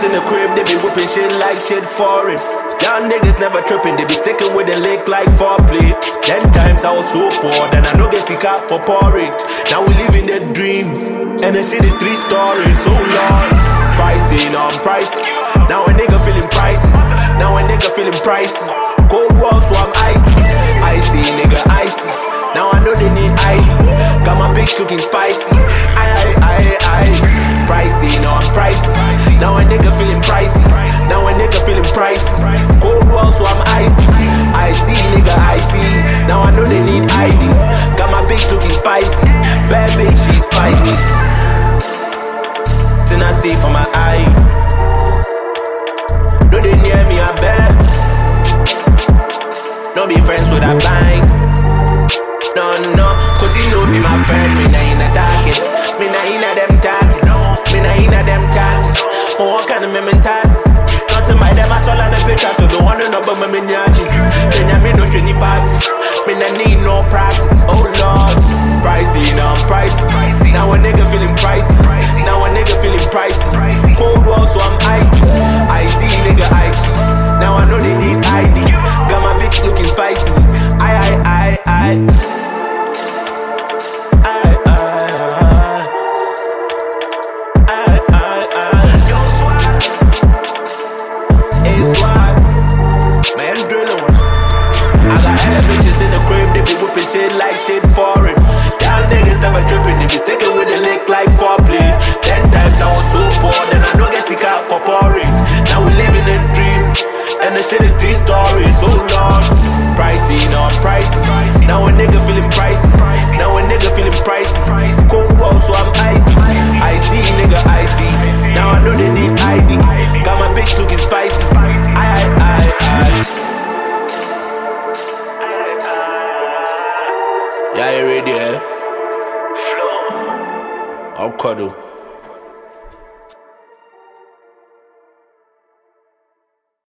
in the crib, they be whipping shit like shit foreign. Young niggas never tripping, they be sticking with the lick like foreplay. 10 times I was so poor, then I no get sick out for porridge. Now we living the dream, and the shit is 3 stories. So long, pricing on pricing. Now a nigga feeling pricey. Now a nigga feeling pricey. Cold walls, so I'm icy. Icy, nigga, icy. Now I know they need ID. Got my bitch looking spicy. I. Pricey, no, I'm pricey. Now a nigga feeling pricey. Now a nigga feeling pricey. Cold walls, so I'm icy. Icy, nigga, icy. Now I know they need ID. Got my bitch looking spicy. Bad bitch, she's spicy. Then I see for my eye. No, they near me, I bet. Don't be friends with a blind. No, continue be my friend. Me nah in a talking. Me nah in a them talking. Me nah in a them chatting. For what kind of me mentality? Nothing by them, I saw on the picture. To the one no but me nyaji. Then ya me no shiny party. Me nah need no practice. Oh Lord, pricey, now I'm pricey. Now a nigga feeling pricey. Now a nigga feeling pricey. Cold walls, so I'm icy. Icy, nigga, icy. Now I know they need ID. Got my bitch looking spicy. I. Shit like shit foreign. Y'all niggas never tripping, they be sticking with the lick like foreplay. 10 times I was so poor, then I don't get sick out for porridge. Now we living in a dream, and the shit is 3 stories. So long, pricey, now I'm pricey. Now a nigga feeling pricey. Now a nigga feeling pricey. Cold walls, so I'm icy. Icy, nigga, icy. Now I know they need ID. Got my bitch looking spicy. I. Yeah, you ready, eh? I'll cuddle.